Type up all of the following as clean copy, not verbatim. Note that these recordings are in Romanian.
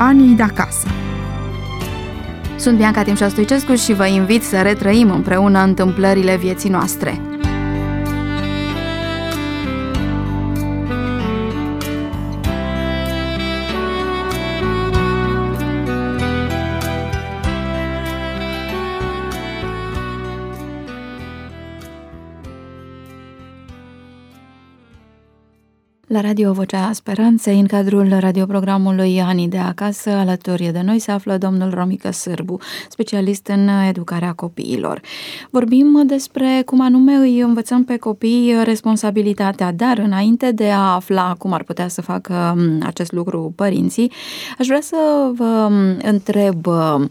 Anii de acasă. Sunt Bianca Timșa Stoicescu și vă invit să retrăim împreună întâmplările vieții noastre. La Radio Vocea Speranței, în cadrul radioprogramului Anii de acasă, alături de noi se află domnul Romică Sârbu, specialist în educarea copiilor. Vorbim despre cum anume îi învățăm pe copii responsabilitatea, dar înainte de a afla cum ar putea să facă acest lucru părinții, aș vrea să vă întreb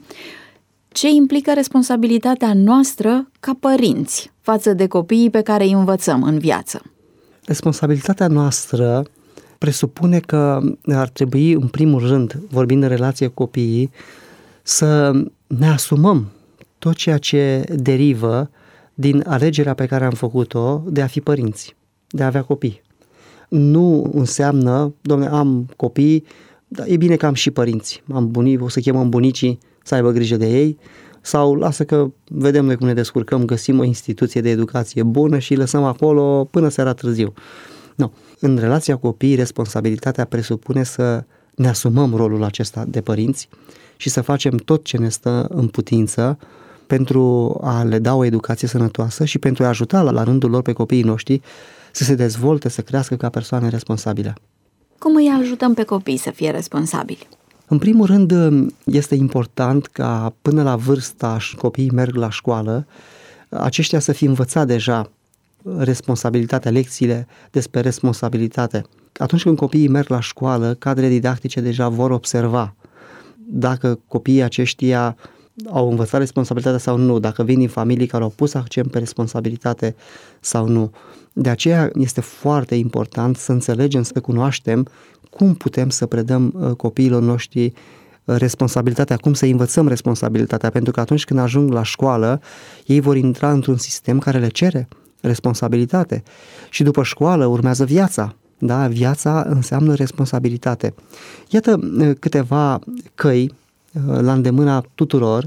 ce implică responsabilitatea noastră ca părinți față de copiii pe care îi învățăm în viață. Responsabilitatea noastră presupune că ar trebui, în primul rând, vorbind în relație cu copiii, să ne asumăm tot ceea ce derivă din alegerea pe care am făcut-o de a fi părinți, de a avea copii. Nu înseamnă, dom'le, am copii, dar e bine că am și părinți. Am bunici, o să chemăm bunicii să aibă grijă de ei, sau lasă că vedem noi cum ne descurcăm, găsim o instituție de educație bună și îi lăsăm acolo până seara târziu. Nu. În relația cu copiii, responsabilitatea presupune să ne asumăm rolul acesta de părinți și să facem tot ce ne stă în putință pentru a le da o educație sănătoasă și pentru a ajuta la rândul lor pe copiii noștri să se dezvolte, să crească ca persoane responsabile. Cum îi ajutăm pe copii să fie responsabili? În primul rând, este important ca până la vârsta copiii merg la școală, aceștia să fi învățat deja responsabilitatea, lecțiile despre responsabilitate. Atunci când copiii merg la școală, cadrele didactice deja vor observa dacă copiii aceștia au învățat responsabilitatea sau nu, dacă vin din familii care au pus accent pe responsabilitate sau nu. De aceea este foarte important să înțelegem, să cunoaștem cum putem să predăm copiilor noștri responsabilitatea, cum să învățăm responsabilitatea, pentru că atunci când ajung la școală, ei vor intra într-un sistem care le cere responsabilitate. Și după școală urmează viața. Da? Viața înseamnă responsabilitate. Iată câteva căi la îndemâna tuturor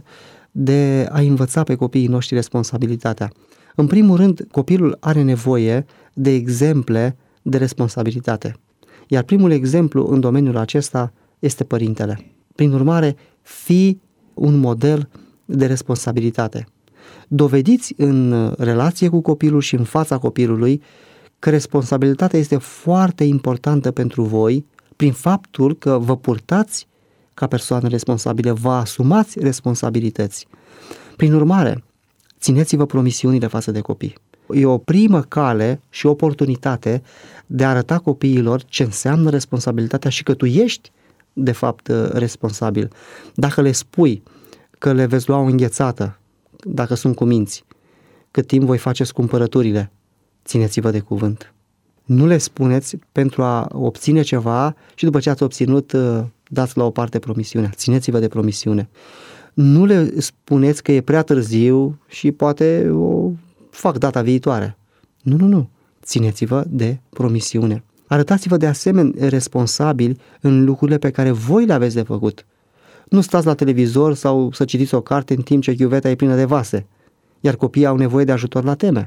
de a învăța pe copiii noștri responsabilitatea. În primul rând, copilul are nevoie de exemple de responsabilitate. Iar primul exemplu în domeniul acesta este părintele. Prin urmare, fii un model de responsabilitate. Dovediți în relație cu copilul și în fața copilului că responsabilitatea este foarte importantă pentru voi prin faptul că vă purtați ca persoană responsabile, vă asumați responsabilități. Prin urmare, țineți-vă promisiunile față de copii. E o primă cale și oportunitate de a arăta copiilor ce înseamnă responsabilitatea și că tu ești, de fapt, responsabil. Dacă le spui că le veți lua o înghețată, dacă sunt cuminți, cât timp voi faceți cumpărăturile, țineți-vă de cuvânt. Nu le spuneți pentru a obține ceva și după ce ați obținut, dați la o parte promisiunea. Țineți-vă de promisiune. Nu le spuneți că e prea târziu și poate o fac data viitoare. Nu. Țineți-vă de promisiune. Arătați-vă de asemenea responsabili în lucrurile pe care voi le aveți de făcut. Nu stați la televizor sau să citiți o carte în timp ce chiuveta e plină de vase, iar copiii au nevoie de ajutor la teme.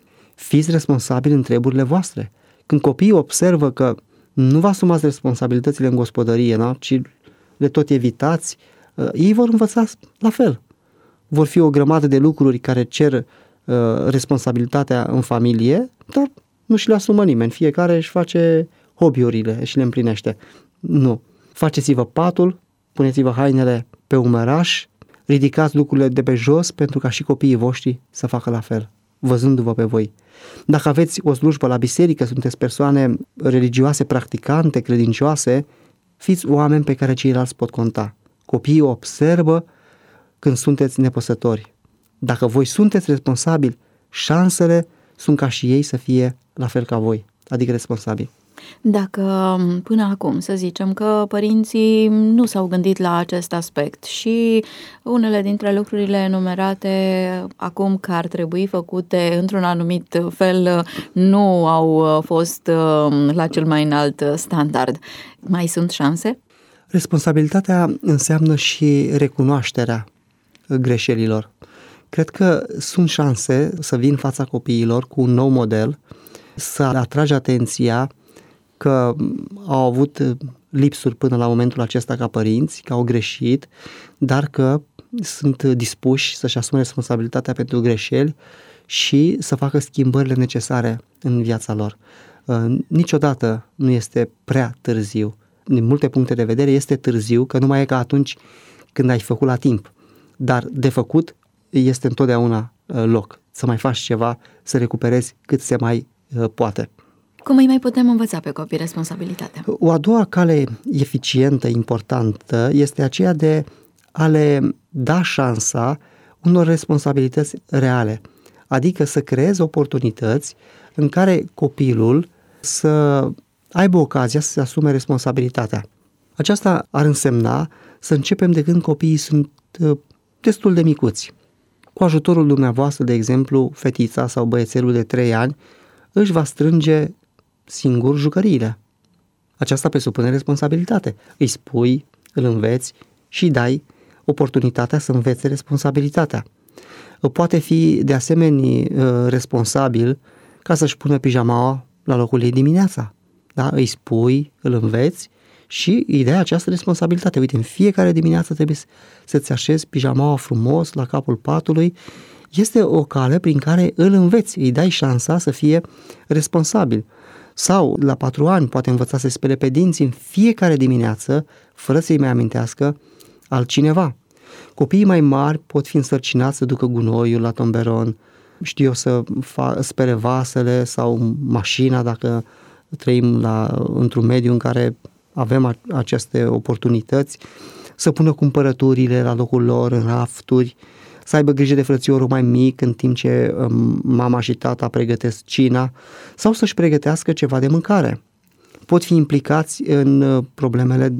Fiți responsabili în treburile voastre. Când copiii observă că nu vă asumați responsabilitățile în gospodărie, da? Ci le tot evitați, ei vor învăța la fel. Vor fi o grămadă de lucruri care cer responsabilitatea în familie, dar nu și le asumă nimeni. Fiecare își face hobby-urile și le împlinește. Nu. Faceți-vă patul, puneți-vă hainele pe umeraș, ridicați lucrurile de pe jos pentru ca și copiii voștri să facă la fel, văzându-vă pe voi. Dacă aveți o slujbă la biserică, sunteți persoane religioase, practicante, credincioase, fiți oameni pe care ceilalți pot conta. Copiii observă când sunteți nepăsători. Dacă voi sunteți responsabili, șansele sunt ca și ei să fie la fel ca voi, adică responsabili. Dacă până acum, să zicem că părinții nu s-au gândit la acest aspect și unele dintre lucrurile enumerate acum că ar trebui făcute într-un anumit fel nu au fost la cel mai înalt standard, mai sunt șanse? Responsabilitatea înseamnă și recunoașterea greșelilor. Cred că sunt șanse să vin în fața copiilor cu un nou model, să atragi atenția că au avut lipsuri până la momentul acesta ca părinți, că au greșit, dar că sunt dispuși să-și asume responsabilitatea pentru greșeli și să facă schimbările necesare în viața lor. Niciodată nu este prea târziu. Din multe puncte de vedere este târziu, că nu mai e ca atunci când ai făcut la timp. Dar de făcut este întotdeauna loc să mai faci ceva, să recuperezi cât se mai poate. Cum îi mai putem învăța pe copii responsabilitatea? O a doua cale eficientă, importantă, este aceea de a le da șansa unor responsabilități reale. Adică să creezi oportunități în care copilul să aibă ocazia să se asume responsabilitatea. Aceasta ar însemna să începem de când copiii sunt destul de micuți. Cu ajutorul dumneavoastră, de exemplu, fetița sau băiețelul de 3 ani își va strânge singur jucăriile. Aceasta presupune responsabilitate. Îi spui, îl înveți și îi dai oportunitatea să învețe responsabilitatea. Poate fi de asemenea responsabil ca să-și pună pijamaua la locul ei dimineața. Da? Îi spui, îl înveți și îi dai această responsabilitate. Uite, în fiecare dimineață trebuie să-ți așezi pijamaua frumos la capul patului. Este o cale prin care îl înveți, îi dai șansa să fie responsabil. Sau, la 4 ani, poate învăța să spele pe dinți în fiecare dimineață, fără să-i mai amintească altcineva. Copiii mai mari pot fi însărcinați să ducă gunoiul la tomberon, să spele vasele sau mașina, dacă trăim într-un mediu în care avem aceste oportunități, să pună cumpărăturile la locul lor în rafturi, să aibă grijă de frățiorul mai mic în timp ce mama și tata pregătesc cina sau să-și pregătească ceva de mâncare. Pot fi implicați în problemele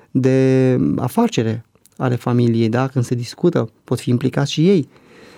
de afacere ale familiei, da? Când se discută, pot fi implicați și ei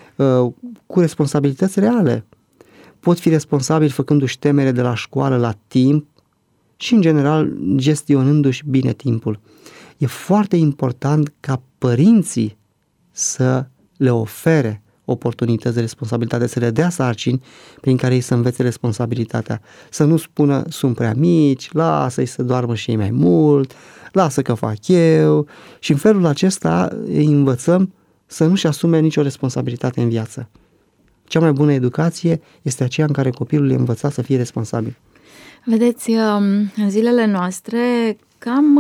cu responsabilități reale. Pot fi responsabili făcându-și temere de la școală la timp și, în general, gestionându-și bine timpul. E foarte important ca părinții să le ofere oportunități de responsabilitate, să le dea sarcini prin care ei să învețe responsabilitatea. Să nu spună, sunt prea mici, lasă-i să doarmă și ei mai mult, lasă că fac eu. Și în felul acesta îi învățăm să nu-și asume nicio responsabilitate în viață. Cea mai bună educație este aceea în care copilul e învățat să fie responsabil. Vedeți, în zilele noastre, cam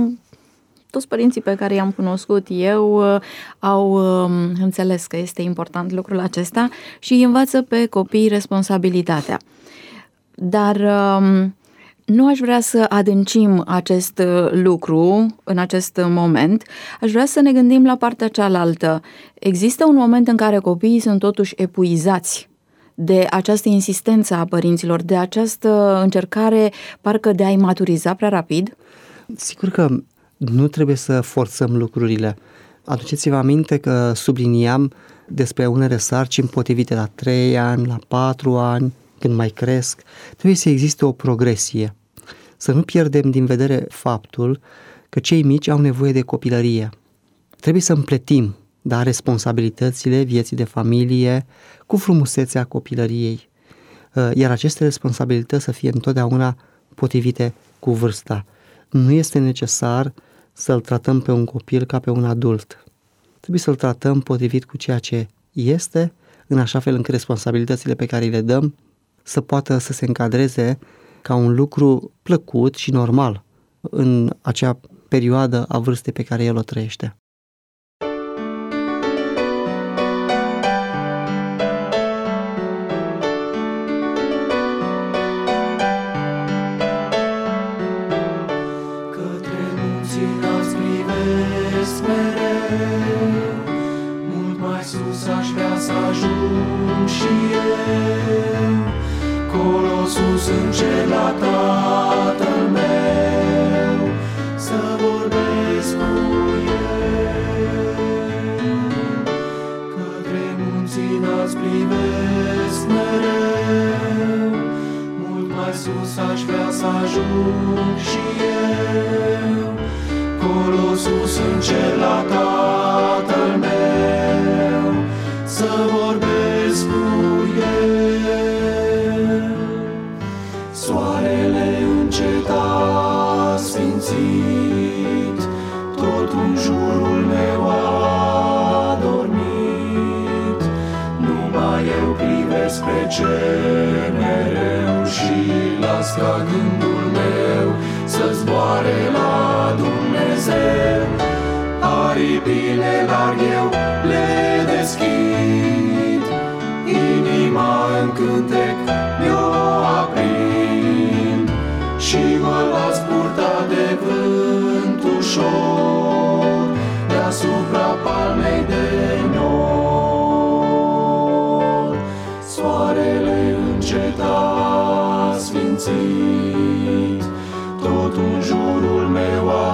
toți părinții pe care i-am cunoscut eu au înțeles că este important lucrul acesta și îi învață pe copii responsabilitatea. Dar nu aș vrea să adâncim acest lucru în acest moment, aș vrea să ne gândim la partea cealaltă. Există un moment în care copiii sunt totuși epuizați de această insistență a părinților, de această încercare parcă de a-i maturiza prea rapid? Sigur că nu trebuie să forțăm lucrurile. Aduceți-vă aminte că subliniam despre unele sarcini potrivite la 3 ani, la 4 ani, când mai cresc. Trebuie să existe o progresie. Să nu pierdem din vedere faptul că cei mici au nevoie de copilărie. Trebuie să împletim, responsabilitățile vieții de familie cu frumusețea copilăriei. Iar aceste responsabilități să fie întotdeauna potrivite cu vârsta. Nu este necesar să-l tratăm pe un copil ca pe un adult. Trebuie să-l tratăm potrivit cu ceea ce este, în așa fel încât responsabilitățile pe care le dăm să poată să se încadreze ca un lucru plăcut și normal în acea perioadă a vârstei pe care el o trăiește. Sus în cer la Tatăl meu, să vorbesc cu El. Către munții înalți privesc mereu, mult mai sus aș vrea să ajung și eu. acolo sus în cer la Tatăl meu, să vorbesc cu El. Soarele înceta sfințit, tot în jurul meu a dormit. Numai eu privesc pe cer mereu și las ca gândul meu să zboare la Dumnezeu. Aripile larg eu le deschid, inima în cântec mi-o aprind și mă las purta de vânt ușor deasupra palmei de nor. Soarele înceta sfințit, tot în jurul meu a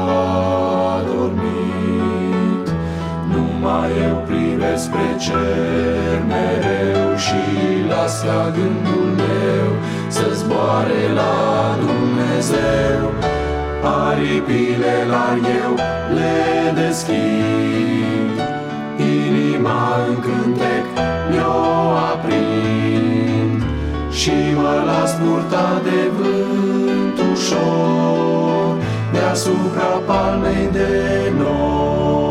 dormit. Numai eu privesc spre cer mereu și las ca gândul meu să zboare la Dumnezeu. Aripile larg eu le deschid, inima în cântec mi-o aprind și mă las purta de vânt ușor deasupra palmei de nor.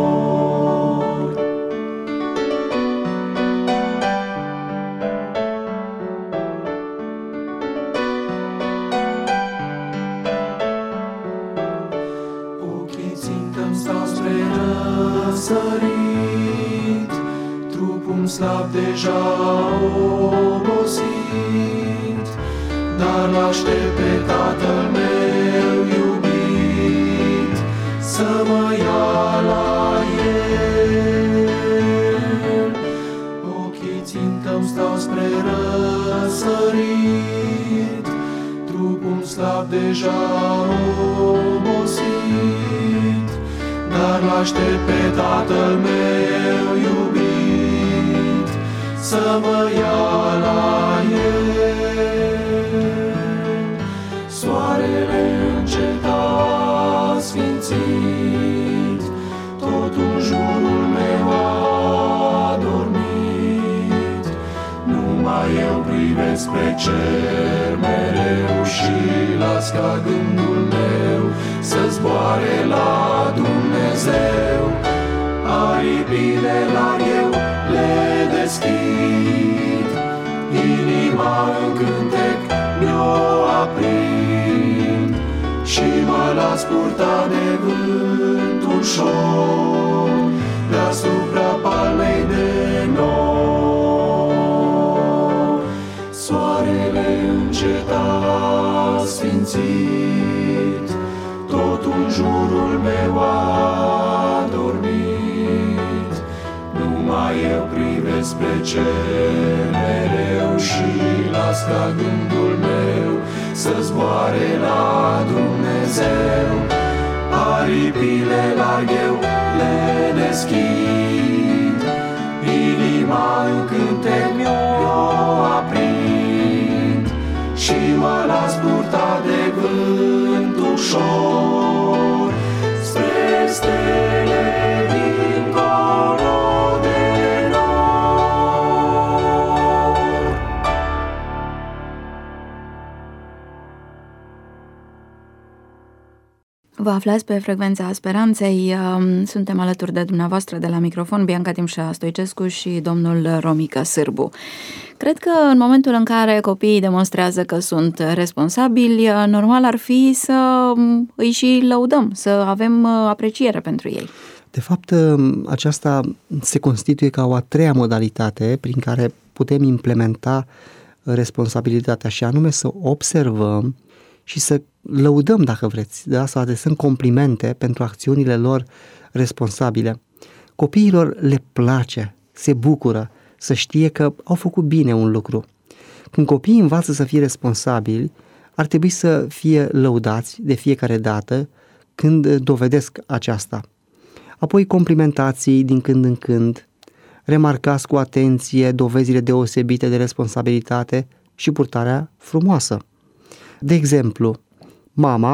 Ochii țintă-mi stau spre răsărit, trupul-mi slab deja obosit, dar l-aștept pe Tatăl meu iubit să mă ia la El. Ochii țintă-mi stau spre răsărit, trupul-mi slab deja obosit, dar l-aștept pe Tatăl meu iubit să mă ia la El. Soarele înceta sfințit, tot în jurul meu a dormit. Numai eu privesc spre cer mereu și las ca gândul meu să zboare la Dumnezeu. Aripile larg eu le deschid, inima în cântec mi-o aprind și mă las purta de vânt ușor deasupra palmei de nor. Soarele înceta sfințit, tot în jurul meu a dormit. Numai eu privesc spre cer mereu și las ca gândul meu să zboare la Dumnezeu. Aripile larg eu le deschid, inima în cântec mi-o aprind și mă las purta de vânt ușor spre stele dincolo de nor. Vă aflați pe frecvența Speranței, suntem alături de dumneavoastră de la microfon, Bianca Timșa Stoicescu și domnul Romică Sârbu. Cred că în momentul în care copiii demonstrează că sunt responsabili, normal ar fi să îi și lăudăm, să avem apreciere pentru ei. De fapt, aceasta se constituie ca o a treia modalitate prin care putem implementa responsabilitatea, și anume să observăm și să lăudăm, dacă vreți, da? Să adresăm complimente pentru acțiunile lor responsabile. Copiilor le place, se bucură să știe că au făcut bine un lucru. Când copiii învață să fie responsabili, ar trebui să fie lăudați de fiecare dată când dovedesc aceasta. Apoi complimentații din când în când, remarcați cu atenție dovezile deosebite de responsabilitate și purtarea frumoasă. De exemplu, mama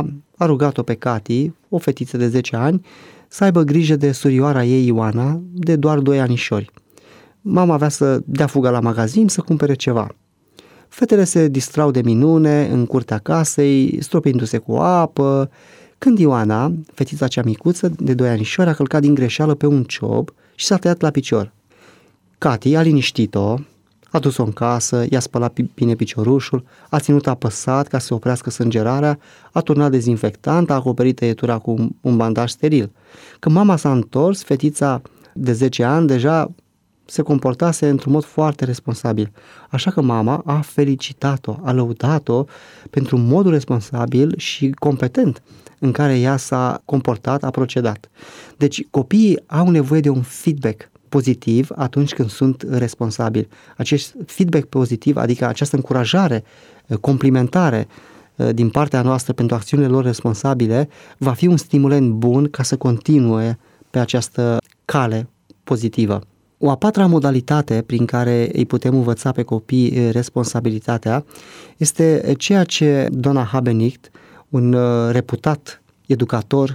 a rugat-o pe Cati, o fetiță de 10 ani, să aibă grijă de surioara ei, Ioana, de doar 2 anișori. Mama avea să dea fuga la magazin să cumpere ceva. Fetele se distrau de minune în curtea casei, stropindu-se cu apă, când Ioana, fetița cea micuță de 2 anișori, a călcat din greșeală pe un ciob și s-a tăiat la picior. Cati a liniștit-o, a dus-o în casă, i-a spălat bine piciorușul, a ținut apăsat ca să oprească sângerarea, a turnat dezinfectant, a acoperit tăietura cu un bandaj steril. Când mama s-a întors, fetița de 10 ani deja se comportase într-un mod foarte responsabil. Așa că mama a felicitat-o, a lăudat-o pentru modul responsabil și competent în care ea s-a comportat, a procedat. Deci copiii au nevoie de un feedback pozitiv atunci când sunt responsabili. Acest feedback pozitiv, adică această încurajare, complimentare din partea noastră pentru acțiunile lor responsabile, va fi un stimulant bun ca să continue pe această cale pozitivă. O a patra modalitate prin care îi putem învăța pe copii responsabilitatea este ceea ce Donna Habenicht, un reputat educator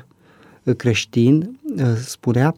creștin, spunea,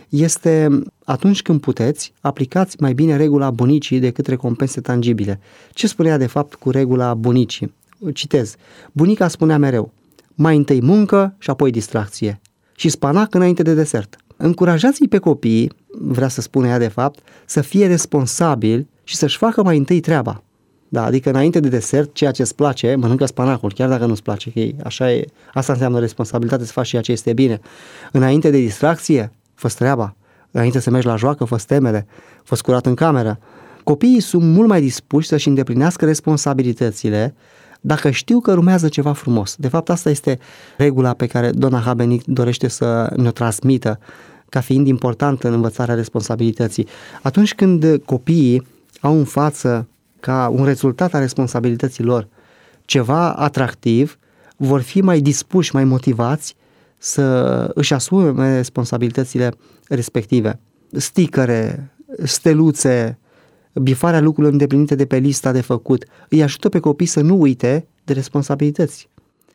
este atunci când puteți, aplicați mai bine regula bunicii decât recompense tangibile. Ce spunea de fapt cu regula bunicii? Citez. Bunica spunea mereu, mai întâi muncă și apoi distracție și spanac înainte de desert. Încurajați-i pe copii, vrea să spună ea de fapt, să fie responsabili și să-și facă mai întâi treaba. Da, adică înainte de desert, ceea ce îți place, mănâncă spanacul, chiar dacă nu-ți place, că așa e, asta înseamnă responsabilitate, să faci ceea ce este bine. Înainte de distracție, fă-ți treaba. Înainte să mergi la joacă, fă-ți temele, fă-ți curat în cameră. Copiii sunt mult mai dispuși să-și îndeplinească responsabilitățile dacă știu că urmează ceva frumos. De fapt, asta este regula pe care Donna Habenicht dorește să ne-o transmită ca fiind importantă în învățarea responsabilității. Atunci când copiii au în față ca un rezultat al responsabilității lor ceva atractiv, vor fi mai dispuși, mai motivați să își asume responsabilitățile respective. Sticăre, steluțe, bifarea lucrurilor îndeplinite de pe lista de făcut, îi ajută pe copii să nu uite de responsabilități.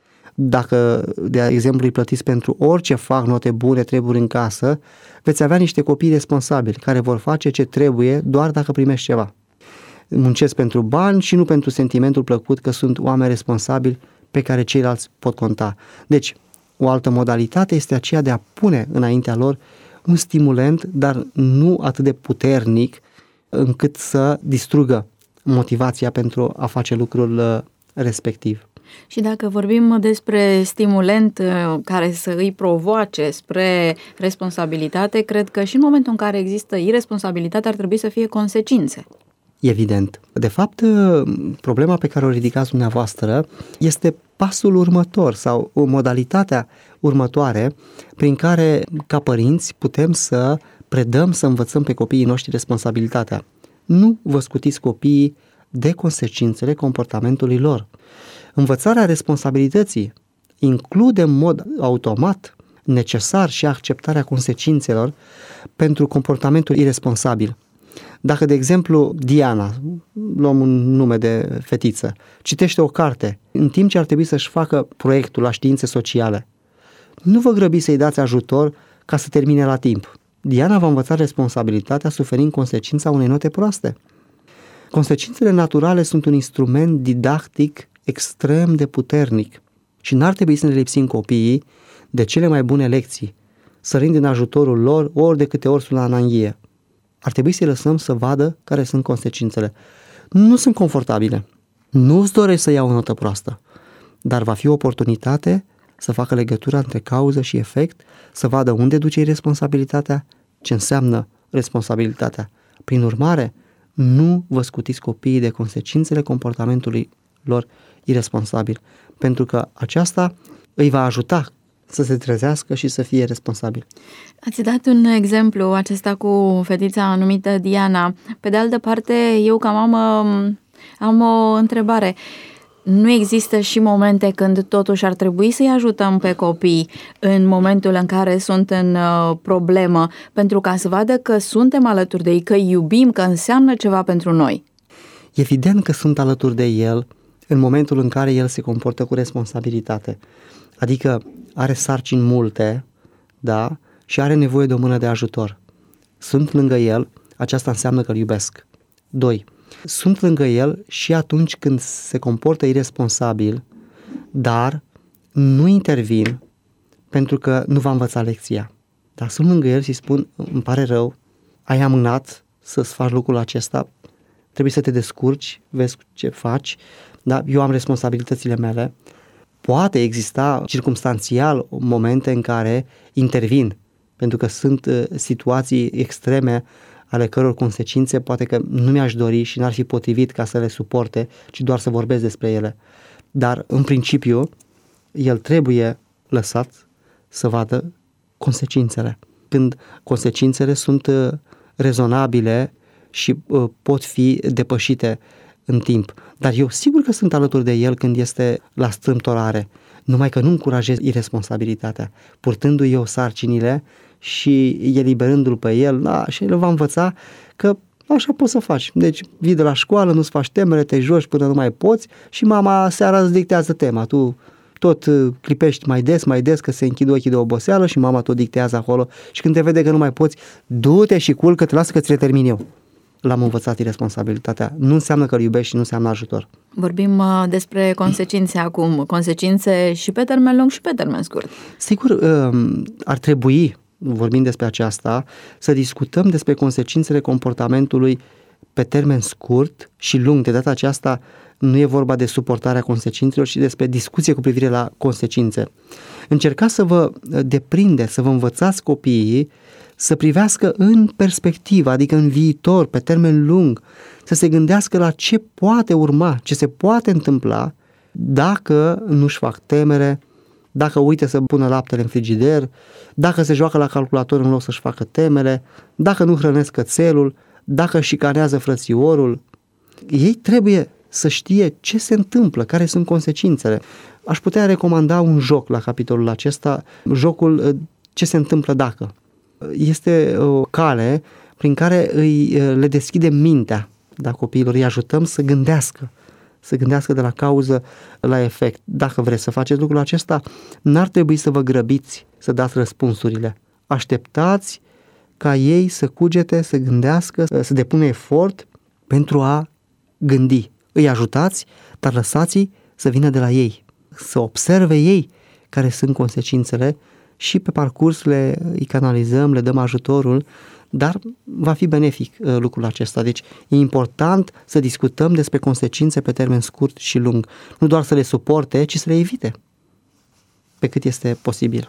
Dacă, de exemplu, îi plătiți pentru orice fac note bune, treburi în casă, veți avea niște copii responsabili care vor face ce trebuie doar dacă primești ceva. Muncesc pentru bani și nu pentru sentimentul plăcut că sunt oameni responsabili pe care ceilalți pot conta. Deci, o altă modalitate este aceea de a pune înaintea lor un stimulant, dar nu atât de puternic încât să distrugă motivația pentru a face lucrul respectiv. Și dacă vorbim despre stimulent care să îi provoace spre responsabilitate, cred că și în momentul în care există irresponsabilitate ar trebui să fie consecințe. Evident. De fapt, problema pe care o ridicați dumneavoastră este pasul următor sau modalitatea următoare prin care, ca părinți, putem să predăm, să învățăm pe copiii noștri responsabilitatea. Nu vă scutiți copiii de consecințele comportamentului lor. Învățarea responsabilității include în mod automat necesar și acceptarea consecințelor pentru comportamentul irresponsabil. Dacă, de exemplu, Diana, luăm un nume de fetiță, citește o carte în timp ce ar trebui să-și facă proiectul la științe sociale, nu vă grăbiți să-i dați ajutor ca să termine la timp. Diana va învăța responsabilitatea suferind consecința unei note proaste. Consecințele naturale sunt un instrument didactic extrem de puternic și n-ar trebui să ne lipsim copiii de cele mai bune lecții, sărind în ajutorul lor ori de câte ori sunt la ananghie. Ar trebui să-i lăsăm să vadă care sunt consecințele. Nu sunt confortabile, nu-ți dorești să iau o notă proastă, dar va fi o oportunitate să facă legătura între cauză și efect, să vadă unde duce responsabilitatea, ce înseamnă responsabilitatea. Prin urmare, nu vă scutiți copiii de consecințele comportamentului lor irresponsabil, pentru că aceasta îi va ajuta să se trezească și să fie responsabil. Ați dat un exemplu acesta cu fetița numită Diana. Pe de altă parte, eu ca mamă am o întrebare. Nu există și momente când totuși ar trebui să-i ajutăm pe copii în momentul în care sunt în problemă, pentru ca să vadă că suntem alături de ei, că îi iubim, că înseamnă ceva pentru noi? Evident că sunt alături de el în momentul în care el se comportă cu responsabilitate. Adică are sarcini multe, da? Și are nevoie de o mână de ajutor. Sunt lângă el, aceasta înseamnă că îl iubesc. 2. Sunt lângă el și atunci când se comportă iresponsabil, dar nu intervin pentru că nu va învăța lecția. Dar sunt lângă el și spun, îmi pare rău, ai amânat să-ți faci lucrul acesta, trebuie să te descurci, vezi ce faci, da? Eu am responsabilitățile mele. Poate exista circumstanțial momente în care intervin, pentru că sunt situații extreme ale căror consecințe poate că nu mi-aș dori și n-ar fi potrivit ca să le suporte, ci doar să vorbesc despre ele. Dar, în principiu, el trebuie lăsat să vadă consecințele. Când consecințele sunt rezonabile și pot fi depășite în timp. Dar eu sigur că sunt alături de el când este la strâmtorare, numai că nu încurajez iresponsabilitatea, purtându-i eu sarcinile și eliberându-l pe el, da, și el va învăța că așa poți să faci. Deci vii de la școală, nu-ți faci temele, te joci până nu mai poți și mama seara îți dictează tema. Tu tot clipești mai des că se închid ochii de oboseală și mama tot dictează acolo și când te vede că nu mai poți, du-te și culcă-te, lasă că ți le termin eu. L-am învățat iresponsabilitatea. Nu înseamnă că îl iubești și nu înseamnă ajutor. Vorbim despre consecințe acum, consecințe și pe termen lung și pe termen scurt. Sigur, ar trebui, vorbind despre aceasta, să discutăm despre consecințele comportamentului pe termen scurt și lung. De data aceasta nu e vorba de suportarea consecințelor, ci despre discuție cu privire la consecințe. Încercați să vă deprindeți, să vă învățați copiii să privească în perspectivă, adică în viitor, pe termen lung, să se gândească la ce poate urma, ce se poate întâmpla dacă nu-și fac temere, dacă uită să pună laptele în frigider, dacă se joacă la calculator în loc să-și facă temele, dacă nu hrănesc cățelul, dacă șicanează frățiorul. Ei trebuie să știe ce se întâmplă, care sunt consecințele. Aș putea recomanda un joc la capitolul acesta, jocul ce se întâmplă dacă. Este o cale prin care le deschidem mintea, da, copiilor, îi ajutăm să gândească de la cauză la efect. Dacă vreți să faceți lucrul acesta, n-ar trebui să vă grăbiți să dați răspunsurile. Așteptați ca ei să cugete, să gândească, să depună efort pentru a gândi. Îi ajutați, dar lăsați-i să vină de la ei, să observe ei care sunt consecințele și pe parcurs îi canalizăm, le dăm ajutorul, dar va fi benefic lucrul acesta. Deci e important să discutăm despre consecințe pe termen scurt și lung. Nu doar să le suporte, ci să le evite pe cât este posibil.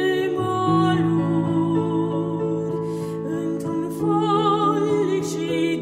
She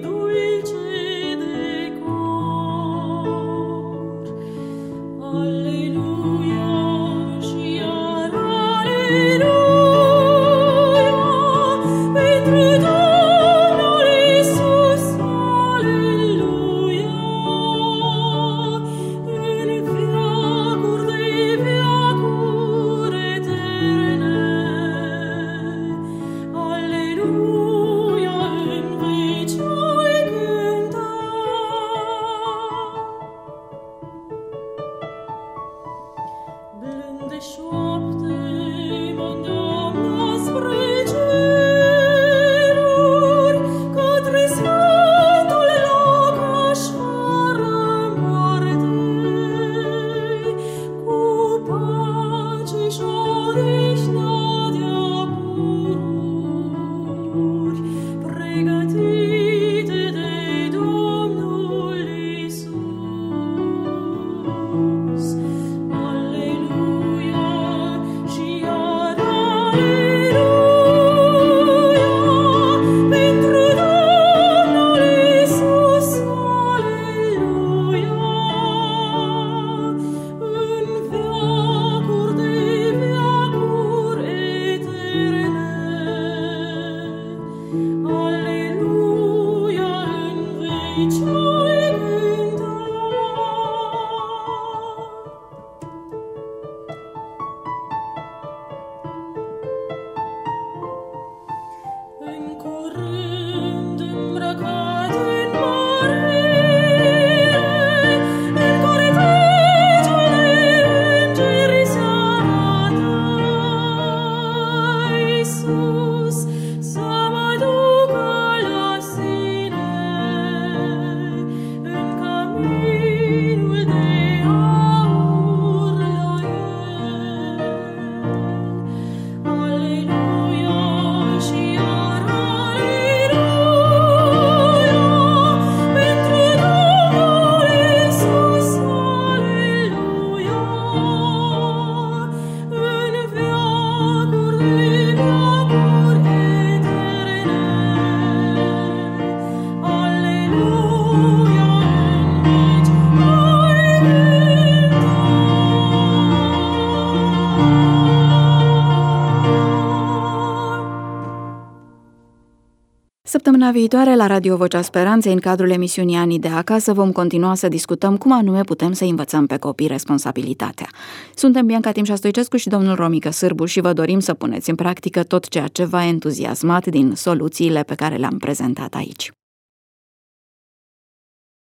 Săptămâna viitoare, la Radio Vocea Speranței, în cadrul emisiunii Anii de acasă, vom continua să discutăm cum anume putem să învățăm pe copii responsabilitatea. Suntem Bianca Timșa Stoicescu și domnul Romică Sârbu și vă dorim să puneți în practică tot ceea ce v-a entuziasmat din soluțiile pe care le-am prezentat aici.